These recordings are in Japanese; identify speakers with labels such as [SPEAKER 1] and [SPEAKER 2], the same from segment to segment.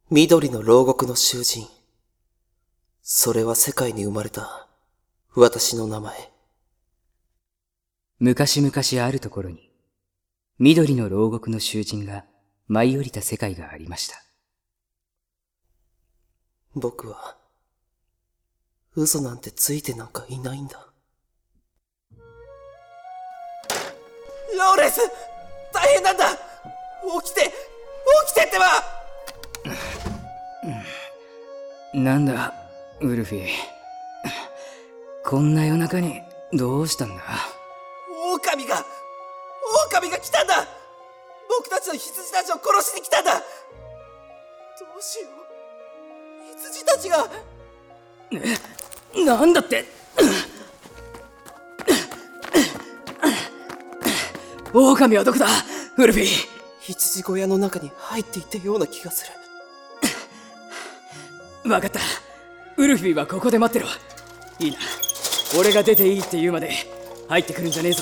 [SPEAKER 1] 緑の牢獄の囚人。それは世界に生まれた私の名前。
[SPEAKER 2] 昔々あるところに、緑の牢獄の囚人が舞い降りた世界がありました。
[SPEAKER 1] 僕は、嘘なんてついてなんかいないんだ。ローレンス、大変なんだ。起きてってば。
[SPEAKER 2] なんだ、ウルフィ。こんな夜中にどうしたんだ？
[SPEAKER 1] 狼が来たんだ。僕たちの羊たちを殺しに来たんだ。どうしよう。羊たちが。
[SPEAKER 2] なんだって。狼はどこだ、ウルフィ。
[SPEAKER 1] 羊小屋の中に入っていったような気がする。
[SPEAKER 2] わかった。ウルフィはここで待ってろ。いいな。俺が出ていいって言うまで入ってくるんじゃねえぞ。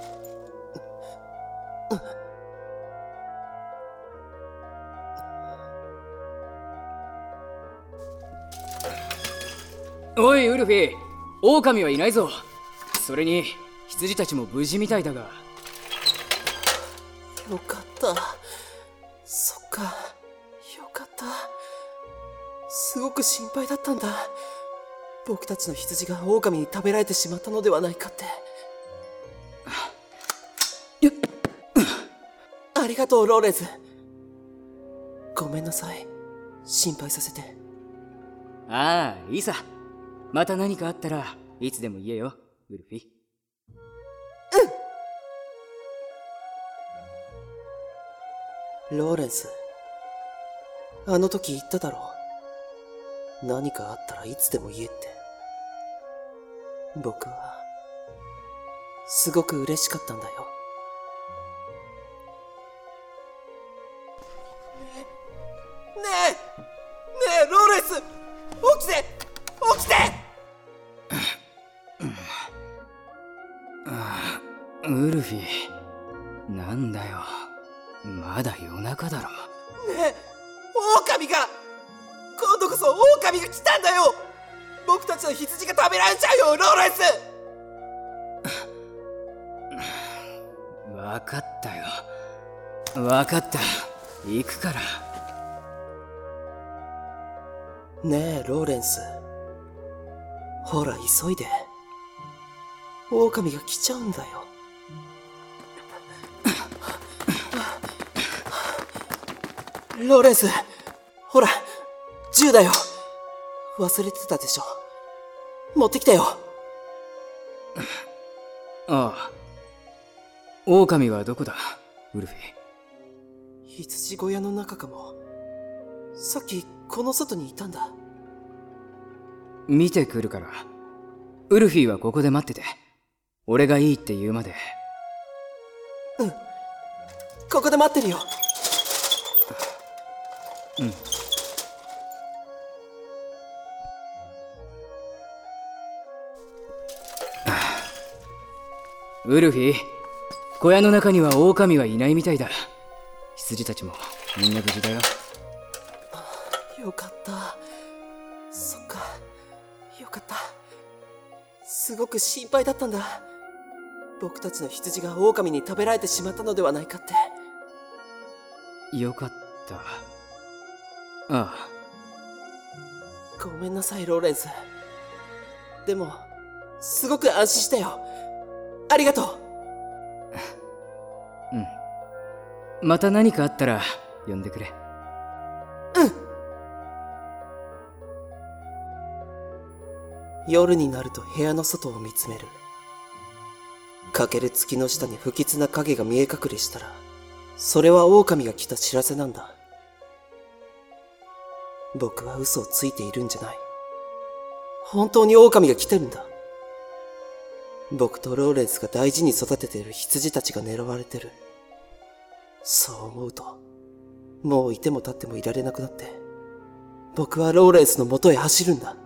[SPEAKER 2] おいウルフィ、狼はいないぞ。それに羊たちも無事みたいだが。
[SPEAKER 1] よかった。そっか、よかった。すごく心配だったんだ。僕たちの羊が狼に食べられてしまったのではないかって。ありがとう、ローレンス。ごめんなさい。心配させて。
[SPEAKER 2] ああ、いいさ。また何かあったらいつでも言えよ、ウルフィ。
[SPEAKER 1] ローレンス、あの時言っただろう。何かあったらいつでも言えって。僕はすごく嬉しかったんだよ。ねえローレンス、起きて
[SPEAKER 2] ウルフィ、なんだよ、まだ夜中だろ。
[SPEAKER 1] ねえ、狼が、今度こそ狼が来たんだよ。僕たちの羊が食べられちゃうよ、ローレンス。
[SPEAKER 2] わかったよ。わかった。行くから。
[SPEAKER 1] ねえ、ローレンス。ほら、急いで。狼が来ちゃうんだよ。ローレンス、ほら、銃だよ。忘れてたでしょ。持ってきたよ。
[SPEAKER 2] ああ。狼はどこだ、ウルフィ。
[SPEAKER 1] 羊小屋の中かも。さっきこの外にいたんだ。
[SPEAKER 2] 見てくるから。ウルフィはここで待ってて。俺がいいって言うまで。
[SPEAKER 1] うん。ここで待ってるよ。
[SPEAKER 2] うん。ウルフィ、小屋の中には狼はいないみたいだ。羊たちもみんな無事だよ。
[SPEAKER 1] よかった。そっか、よかった。すごく心配だったんだ。僕たちの羊が狼に食べられてしまったのではないかって。
[SPEAKER 2] よかった。ああ。
[SPEAKER 1] ごめんなさい、ローレンス。でも、すごく安心したよ。ありがと
[SPEAKER 2] う。うん。また何かあったら呼んでくれ。
[SPEAKER 1] うん。夜になると部屋の外を見つめる。かける月の下に不吉な影が見え隠れしたら、それは狼が来た知らせなんだ。僕は嘘をついているんじゃない。本当に狼が来てるんだ。僕とローレンスが大事に育てている羊たちが狙われてる。そう思うと、もういても立ってもいられなくなって、僕はローレンスの元へ走るんだ。ね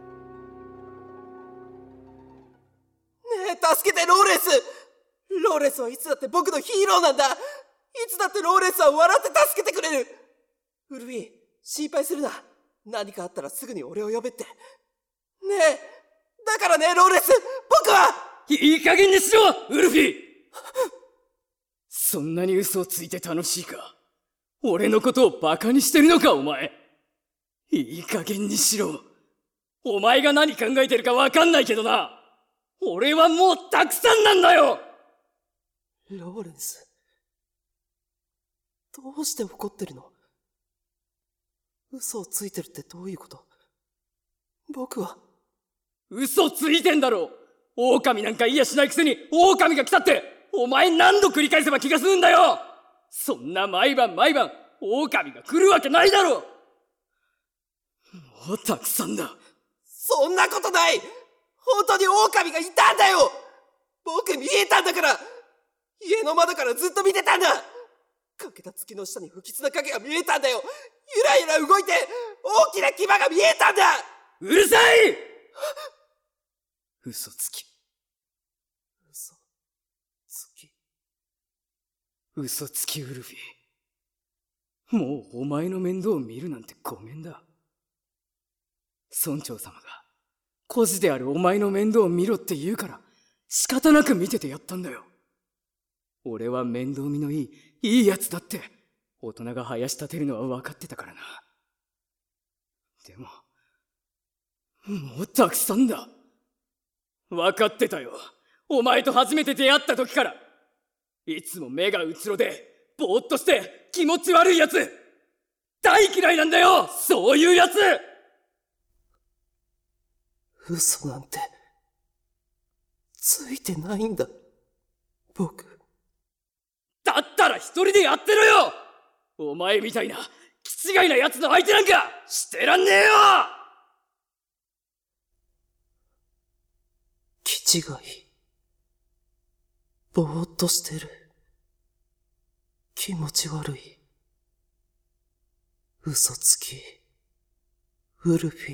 [SPEAKER 1] え、助けて、ローレンス。ローレンスはいつだって僕のヒーローなんだ。いつだってローレンスは笑って助けてくれる。ウルフィ、 心配するな。何かあったらすぐに俺を呼べって。ねえ、だからね、ローレンス、僕はい
[SPEAKER 2] い加減にしろ、ウルフィ！そんなに嘘をついて楽しいか？俺のことをバカにしてるのか、お前。いい加減にしろ。お前が何考えてるかわかんないけどな。俺はもうたくさんなんだよ。
[SPEAKER 1] ローレンス、どうして怒ってるの？嘘をついてるってどういうこと？僕は。
[SPEAKER 2] 嘘ついてんだろ。狼なんか言いやしないくせに狼が来たってお前何度繰り返せば気が済むんだよ。そんな毎晩狼が来るわけないだろ。もうたくさんだ。
[SPEAKER 1] そんなことない。本当に狼がいたんだよ。僕見えたんだから。家の窓からずっと見てたんだ。欠けた月の下に不吉な影が見えたんだよ。ゆらゆら動いて大きな牙が見えたんだ。
[SPEAKER 2] うるさい！嘘つきウルフィ。もうお前の面倒を見るなんてごめんだ。村長様が孤児であるお前の面倒を見ろって言うから仕方なく見ててやったんだよ。俺は面倒見のいいやつだって大人が林立てるのは分かってたからな。でももうたくさんだ。分かってたよ。お前と初めて出会った時から。いつも目がうつろでぼーっとして気持ち悪いやつ。大嫌いなんだよ、そういうやつ。
[SPEAKER 1] 嘘なんてついてないんだ、僕。
[SPEAKER 2] だったら一人でやってろよ。お前みたいな気違いな奴の相手なんかしてらんねえよ。
[SPEAKER 1] 気違い、ぼーっとしてる、気持ち悪い、嘘つき、ウルフィ。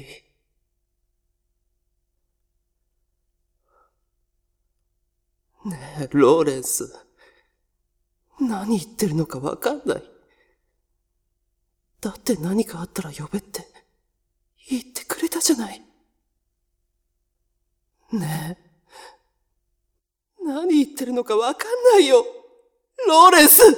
[SPEAKER 1] ねえ、ローレンス。何言ってるのかわかんない。だって何かあったら呼べって言ってくれたじゃない。ねえ、何言ってるのかわかんないよ、ローレンス。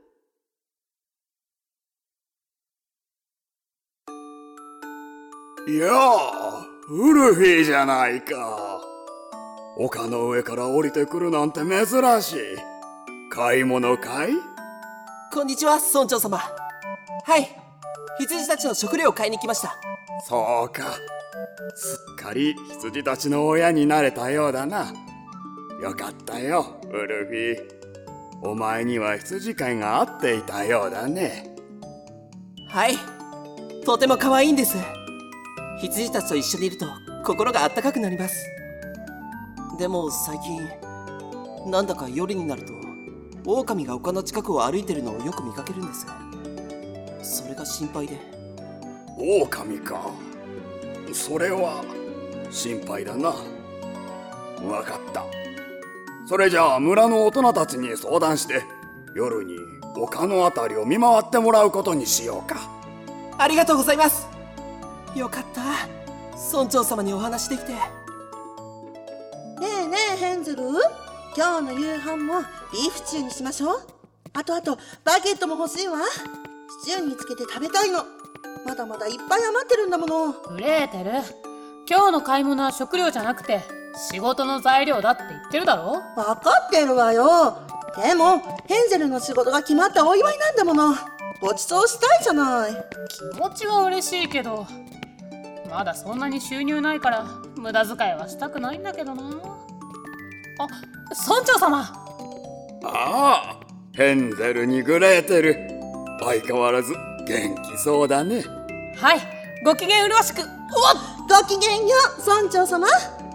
[SPEAKER 3] いやあ、ウルフィじゃないか。丘の上から降りてくるなんて珍しい。買い物かい？
[SPEAKER 1] こんにちは、村長様。はい、羊たちの食料を買いに来ました。
[SPEAKER 3] そうか。すっかり羊たちの親になれたようだな。よかったよ、ウルフィ。お前には羊飼いが合っていたようだね。
[SPEAKER 1] はい、とても可愛いんです。羊たちと一緒にいると心があったかくなります。でも最近なんだか夜になると狼が丘の近くを歩いてるのをよく見かけるんです。それが心配で。
[SPEAKER 3] 狼か。それは心配だな。わかった。それじゃあ村の大人たちに相談して夜に丘のあたりを見回ってもらうことにしようか。
[SPEAKER 1] ありがとうございます。よかった、村長様にお話できて。
[SPEAKER 4] ねえねえヘンゼル、今日の夕飯もビーフシチューにしましょう。あとバゲットも欲しいわ。シチューにつけて食べたいの。まだまだいっぱい余ってるんだもの。
[SPEAKER 5] グレーテル、今日の買い物は食料じゃなくて仕事の材料だって言ってるだろ。
[SPEAKER 4] 分かってるわよ。でもヘンゼルの仕事が決まったお祝いなんだもの。ごちそうしたいじゃない。
[SPEAKER 5] 気持ちは嬉しいけどまだそんなに収入ないから無駄遣いはしたくないんだけどな。あ、村長様。
[SPEAKER 3] ああ、ヘンゼルにグレーテル、相変わらず元気そうだね。
[SPEAKER 5] はい、ご機嫌うるわしく。
[SPEAKER 4] ごきげんよう、村長様。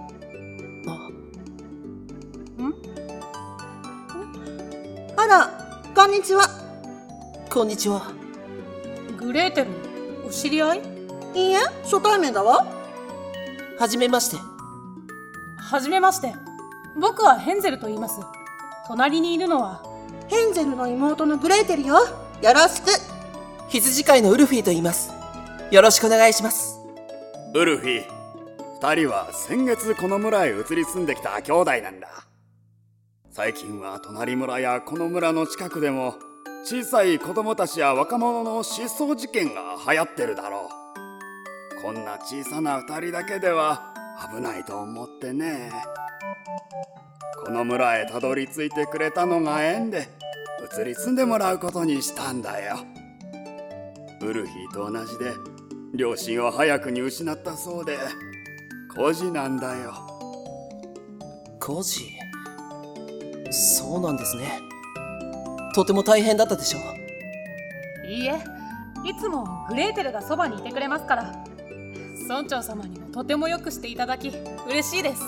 [SPEAKER 4] あら、こんにちは。
[SPEAKER 1] こんにちは。
[SPEAKER 5] グレーテル、お知り合い？
[SPEAKER 4] いいえ、初対面だわ。
[SPEAKER 1] はじめまして。
[SPEAKER 5] はじめまして。僕はヘンゼルと言います。隣にいるのは
[SPEAKER 4] ヘンゼルの妹のグレーテルよ。よろしく。
[SPEAKER 1] 羊飼いのウルフィと言います。 よろしくお願いします。
[SPEAKER 3] ウルフィ、二人は先月この村へ移り住んできた兄弟なんだ。最近は隣村やこの村の近くでも小さい子供たちや若者の失踪事件が流行ってるだろう。こんな小さな二人だけでは危ないと思ってね。この村へたどり着いてくれたのが縁で移り住んでもらうことにしたんだよ。ウルフィと同じで両親を早くに失ったそうで孤児なんだよ。
[SPEAKER 1] 孤児？そうなんですね。とても大変だったでしょう。
[SPEAKER 5] いいえ、いつもグレーテルがそばにいてくれますから。村長様にもとてもよくしていただき嬉しいです。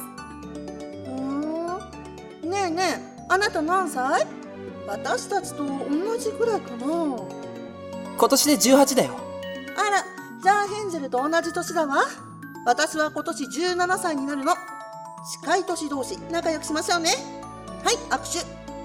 [SPEAKER 4] ねえねえ、あなた何歳？私たちと同じぐらいかな。
[SPEAKER 1] 今年で18だよ。
[SPEAKER 4] あら、じゃあヘンゼルと同じ年だわ。私は今年17歳になるの。近い年同士仲良くしましょうね。はい、握手。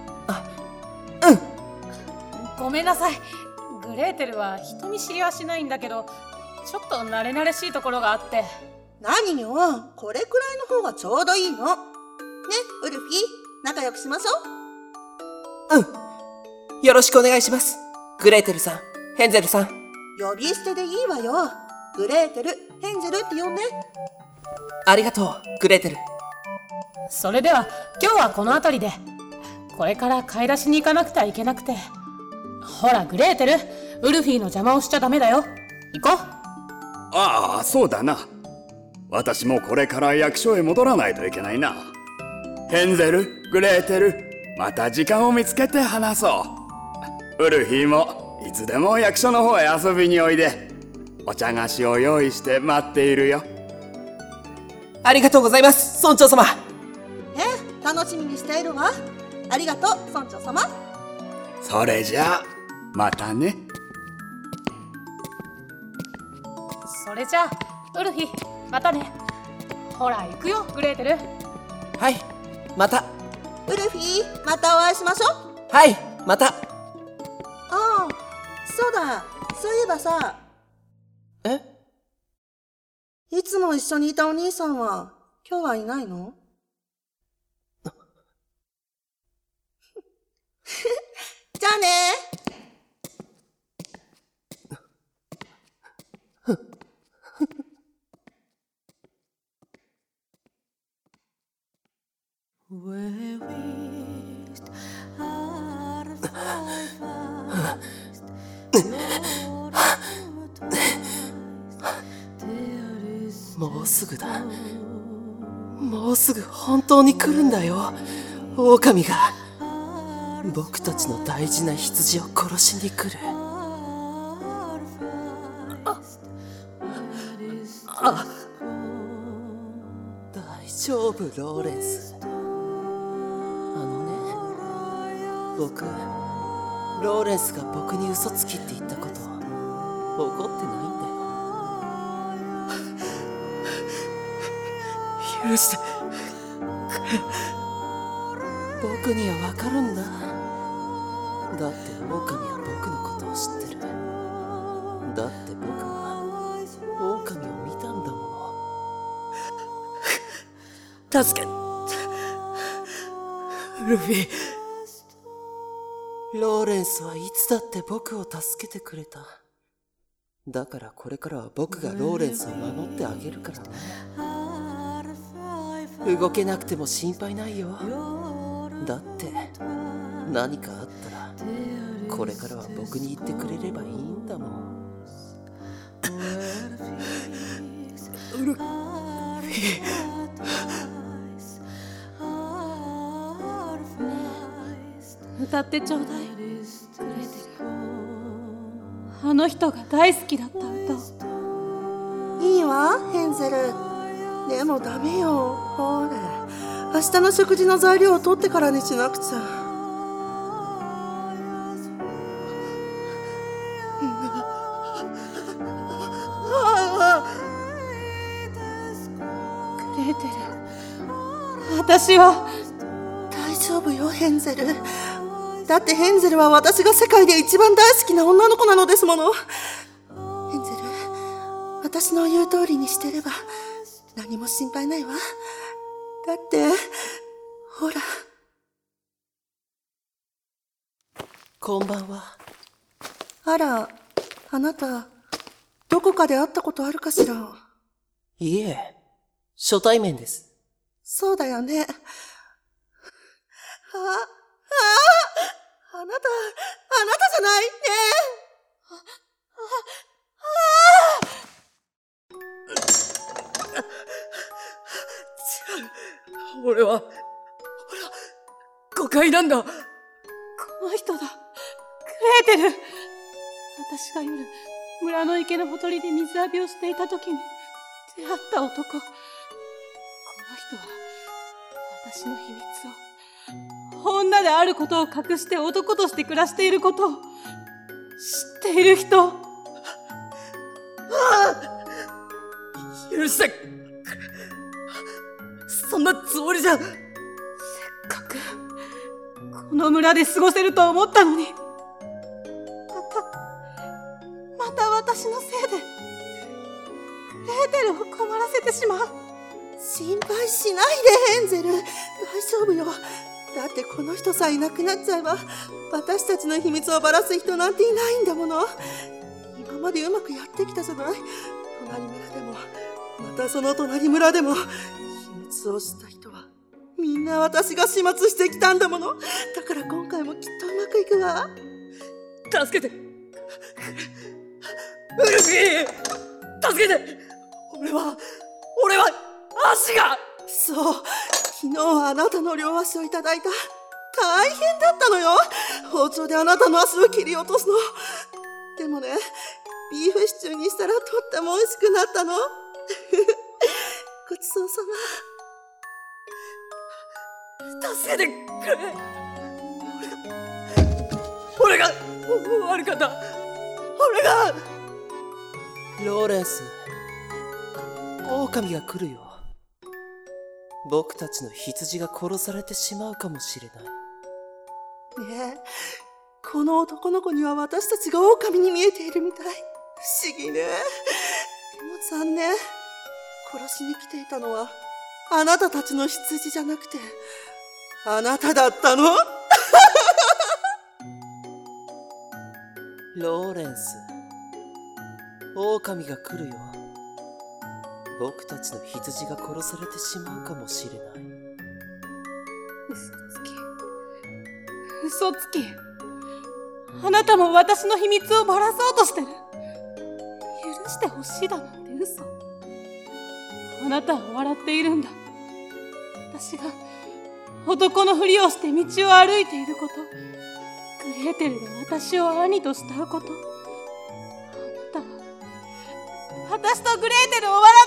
[SPEAKER 5] ごめんなさい。グレーテルは人見知りはしないんだけど、ちょっと慣れ慣れしいところがあって。
[SPEAKER 4] 何よ、これくらいの方がちょうどいいの。ね、ウルフィ、仲良くしましょう。
[SPEAKER 1] よろしくお願いします。グレーテルさん、ヘンゼルさん。
[SPEAKER 4] 呼び捨てでいいわよ。グレーテル、ヘンゼルって呼んで。
[SPEAKER 1] ありがとう、グレーテル。
[SPEAKER 5] それでは今日はこの辺りで。これから買い出しに行かなくてはいけなくて。ほらグレーテル、ウルフィの邪魔をしちゃダメだよ。行こう。
[SPEAKER 3] ああ、そうだな。私もこれから役所へ戻らないといけないな。ヘンゼル、グレーテル、また時間を見つけて話そう。ウルフィもいつでも役所の方へ遊びにおいで。お茶菓子を用意して待っているよ。
[SPEAKER 1] ありがとうございます、村長様。
[SPEAKER 4] 楽しみにしているわ。ありがとう、村長様。
[SPEAKER 3] それじゃあまたね。
[SPEAKER 5] それじゃあウルフィ、またね。ほら行くよグレーテル。
[SPEAKER 1] はい、また。
[SPEAKER 4] ウルフィ、またお会いしましょう。
[SPEAKER 1] はい、また。
[SPEAKER 4] ああ、そうだ、そういえばさ。いつも一緒にいたお兄さんは今日はいないの？じゃあね。
[SPEAKER 1] もうすぐだ。もうすぐ本当に来るんだよ、狼が。僕たちの大事な羊を殺しに来る。大丈夫、ローレンス。僕、ローレンスが僕に嘘つきって言ったこと怒ってないんだよ。許して僕には分かるんだ。だって狼は僕のことを知ってる。だって僕は狼を見たんだもの。助けルフィ。ローレンスはいつだって僕を助けてくれた。だからこれからは僕がローレンスを守ってあげるからね。動けなくても心配ないよ。だって何かあったらこれからは僕に言ってくれればいいんだもん。ルフィ。
[SPEAKER 5] 歌ってちょうだい、グレーテル。あの人が大好きだった歌を。
[SPEAKER 4] いいわ、ヘンゼル。でもダメよ。ほら、明日の食事の材料を取ってからにしなくちゃ。
[SPEAKER 5] グレーテル、私は。
[SPEAKER 4] 大丈夫よ、ヘンゼル。だってヘンゼルは私が世界で一番大好きな女の子なのですもの。ヘンゼル、 私の言う通りにしてれば何も心配ないわ。だって、ほら。
[SPEAKER 1] こんばんは。
[SPEAKER 4] あら、あなた、どこかで会ったことあるかしら？
[SPEAKER 1] いえ、初対面です。
[SPEAKER 4] そうだよね。あなたじゃないね。
[SPEAKER 2] 俺は、誤解なんだ。
[SPEAKER 5] この人だ。グレーテル。私が夜、村の池のほとりで水浴びをしていた時に出会った男。この人は、私の秘密を、女であることを隠して男として暮らしていることを、知っている人。
[SPEAKER 2] 許して。そんなつもりじゃ。
[SPEAKER 5] せっかく、この村で過ごせると思ったのに。また私のせいで、グレーテルを困らせてしまう。
[SPEAKER 4] 心配しないで、ヘンゼル。大丈夫よ。だってこの人さえいなくなっちゃえば、私たちの秘密をばらす人なんていないんだもの。今までうまくやってきたじゃない。隣村でも、またその隣村でも、秘密を知った人は、みんな私が始末してきたんだもの。だから今回もきっとうまくいくわ。
[SPEAKER 2] 助けて。ウルフィー、助けて。俺は、足が。
[SPEAKER 4] そう、昨日はあなたの両足をいただいた。大変だったのよ。包丁であなたの足を切り落とすの。でもね、ビーフシチューにしたらとっても美味しくなったの。ごちそうさ
[SPEAKER 2] 助けてくれ。俺が悪かった。俺が。
[SPEAKER 1] ローレンス、狼が来るよ。僕たちの羊が殺されてしまうかもしれない。
[SPEAKER 4] ま。ねえ、この男の子には私たちが狼に見えているみたい。不思議ね。でも残念。殺しに来ていたのは、あなたたちの羊じゃなくて、あなただったの？
[SPEAKER 1] ローレンス、狼が来るよ。僕たちの羊が殺されてしまうかもしれない。
[SPEAKER 5] 嘘つき。あなたも私の秘密をばらそうとしてる。許してほしいだなんて嘘。あなたは笑っているんだ。私が男のふりをして道を歩いていること、グレーテルが私を兄と慕うこと、あなたは私とグレーテルを笑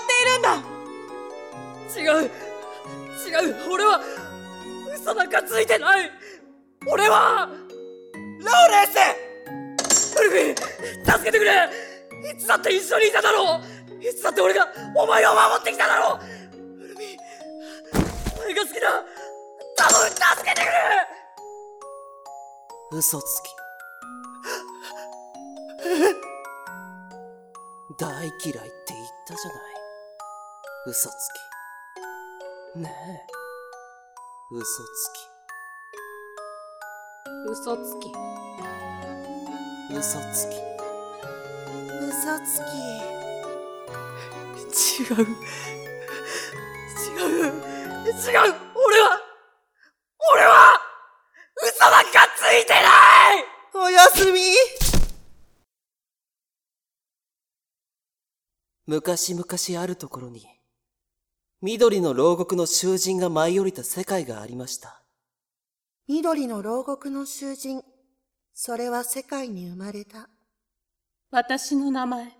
[SPEAKER 5] っているんだ。
[SPEAKER 2] 違う。俺は嘘なんかついてない。俺はローレンス。ウルフィ、助けてくれ。いつだって一緒にいただろう。いつだって俺がお前を守ってきただろう。ウルフィ、お前が好きだ。頼む、助けてくれ。
[SPEAKER 1] 嘘つき。大嫌いって言ったじゃない。嘘つき。ねえ、嘘つき。
[SPEAKER 5] 嘘つき。
[SPEAKER 1] 嘘つき。
[SPEAKER 4] 嘘つき。
[SPEAKER 2] 違う。俺は嘘なんかついてない。
[SPEAKER 4] おやすみ。
[SPEAKER 1] 昔々あるところに、緑の牢獄の囚人が舞い降りた世界がありました。
[SPEAKER 4] 緑の牢獄の囚人。それは世界に生まれた。
[SPEAKER 5] 私の名前、